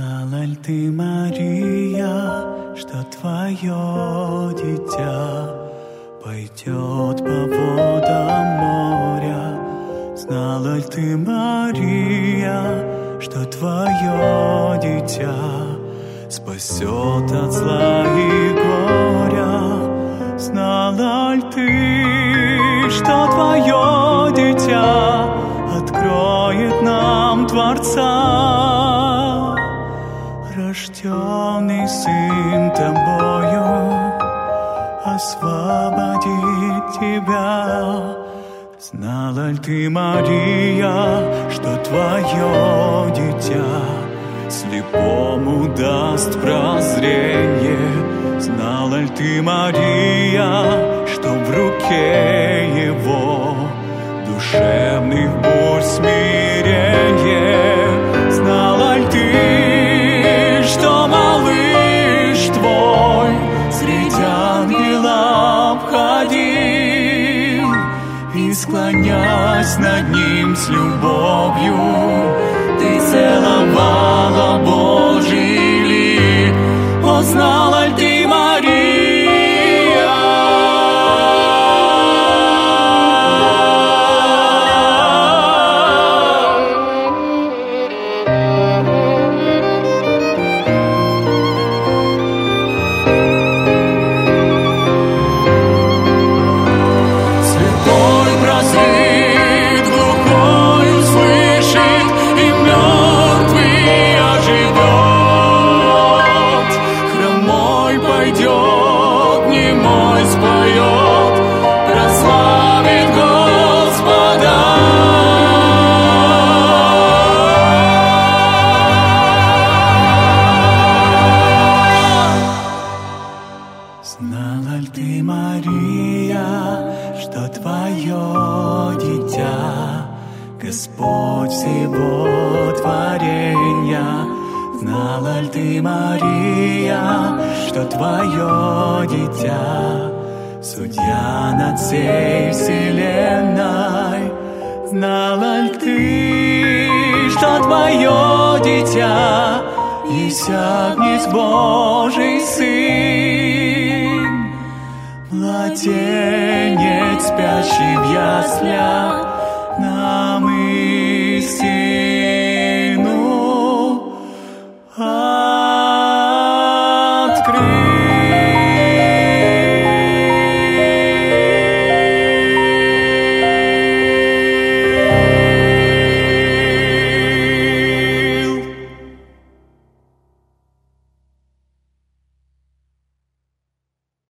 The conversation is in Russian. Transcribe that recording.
Знала ль ты, Мария, что твое дитя пойдет по водам моря? Знала ль ты, Мария, что твое дитя спасет от зла и горя? Знала ль ты, что твое дитя откроет нам Творца? Рожденный Сын тобою освободит тебя. Знала ль ты, Мария, что твое дитя слепому даст прозрение? Знала ль ты, Мария, что в руке его душевных бурь смирение? Знала ль ты, что малыш твой среди ангелов ходил, и, склонясь над ним с любовью, ты целовала Божий лик? О, знала ль ты, Мария? Знала ль ты, Мария, что твое дитя Господь всего творенья? Знала ль ты, Мария, что твое дитя судья над всей вселенной? Знала ль ты, что твое дитя есть Агнец Божий Сын, младенец, спящий в яслях, нам истину